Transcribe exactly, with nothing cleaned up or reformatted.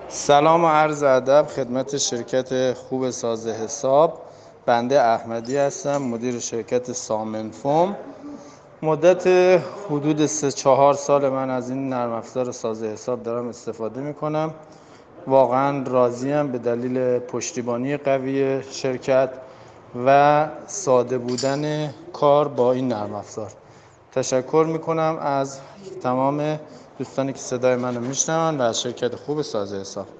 سلام و عرض ادب خدمت شرکت خوب ساز حساب. بنده احمدی هستم، مدیر شرکت سامن فوم. مدت حدود سه چهار سال من از این نرم افزار ساز حساب دارم استفاده میکنم. واقعا راضیم به دلیل پشتیبانی قوی شرکت و ساده بودن کار با این نرم افزار. تشکر میکنم از تمام دوستانی که صدای منو میشنون و از شرکت خوب ساز حساب.